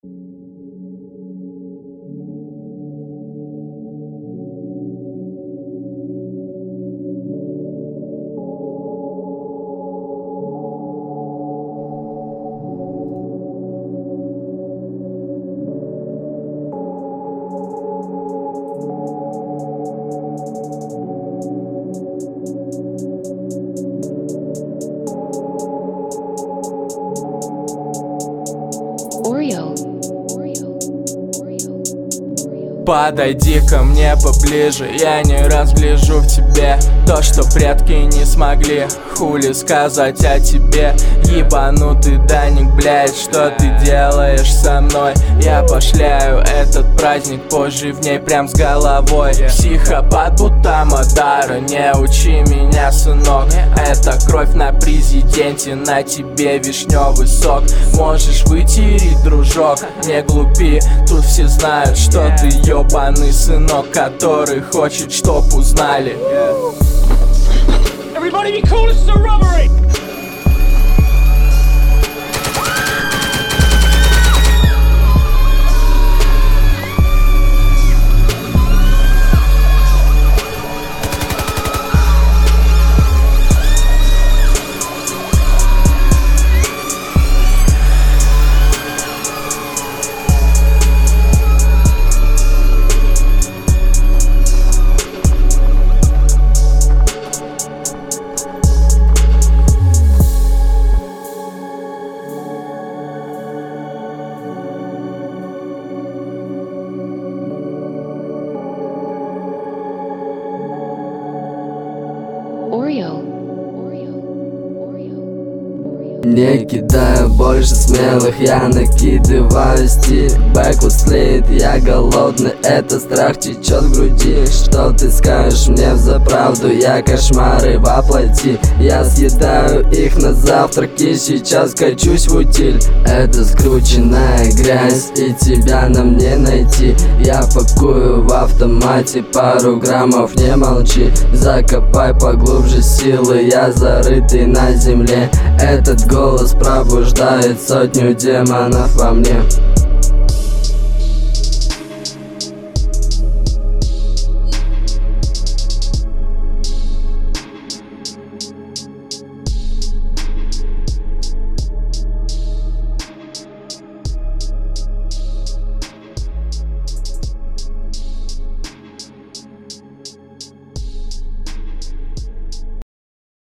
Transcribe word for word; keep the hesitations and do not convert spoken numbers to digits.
Подойди ко мне поближе, я не разгляжу в тебе то, что предки не смогли. Хули сказать о тебе, ебанутый Даник, блядь, что ты делаешь со мной? Я пошляю этот праздник позже в ней прям с головой. Психопат будто Мадара, не учи меня, сынок. Это кровь на президенте, на тебе вишневый сок. Можешь вытереть, дружок, не глупи, тут все знают, что ты ебаный сынок, который хочет, чтоб узнали. Everybody be cool, this is a robbery! Не кидаю больше смелых, я накидываю стиль. Бэквуд слит, я голодный, это страх течет в груди. Что ты скажешь мне взаправду, я кошмары воплоти. Я съедаю их на завтраки, сейчас качусь в утиль. Это скрученная грязь, и тебя нам не найти. Я пакую в автомате пару граммов, не молчи. Закопай поглубже силы, я зарытый на земле. Этот голос пробуждает сотню демонов во мне.